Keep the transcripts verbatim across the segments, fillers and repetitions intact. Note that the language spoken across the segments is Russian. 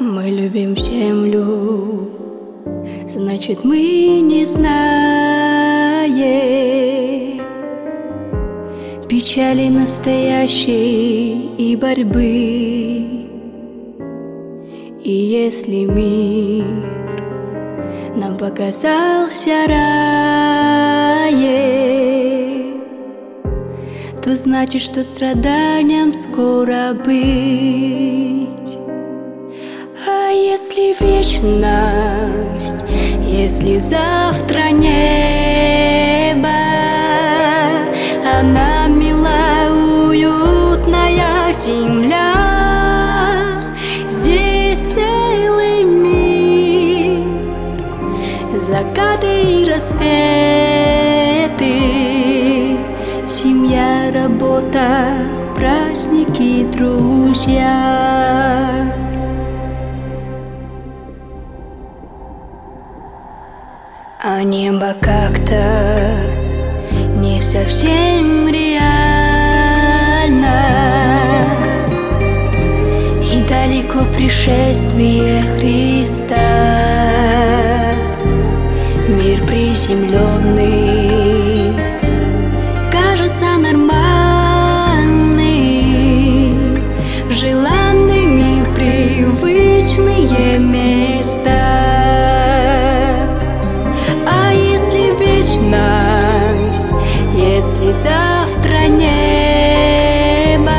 Мы любим землю, значит, мы не знаем печали настоящей и борьбы. И если мир нам показался раем, то значит, что страданиям скоро быть. А если вечность, если завтра небо, она мила, уютная земля, здесь целый мир, закаты и рассветы, семья, работа, праздники, друзья. А небо как-то не совсем реально, и далеко пришествие Христа. Мир приземленный кажется нормальный, желанный мир, привычные места. Если завтра небо,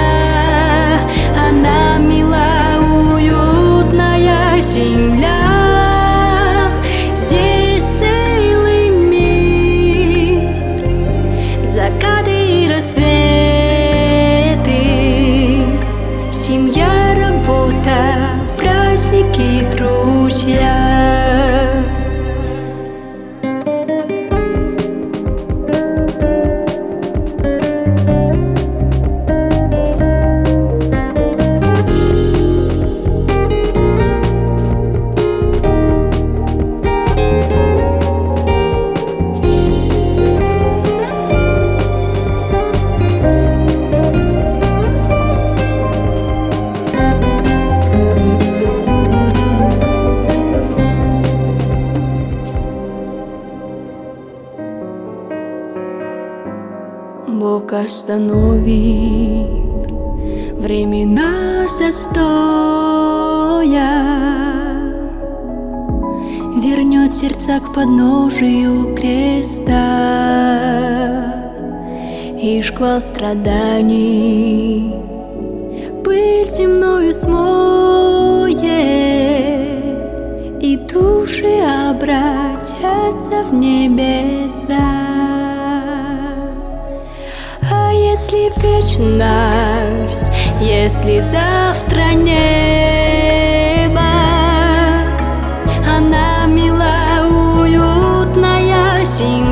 она мила, уютная земля, здесь целый мир, закаты и рассветы, семья, работа, праздники, друзья. Бог остановит времена застоя, вернет сердца к подножию креста, и шквал страданий пыль земною смоет, и души обратятся в небеса. Если вечность, если завтра небо, она мила, уютная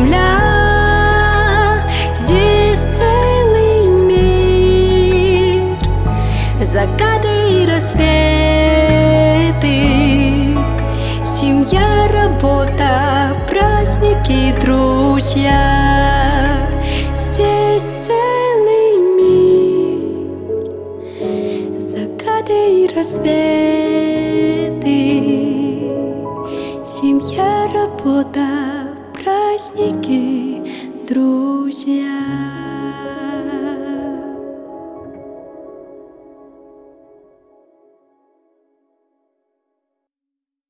земля, здесь целый мир, закаты и рассветы, семья, работа, праздники, друзья, здесь целый мир, закаты и рассветы, семья, работа, праздники, друзья.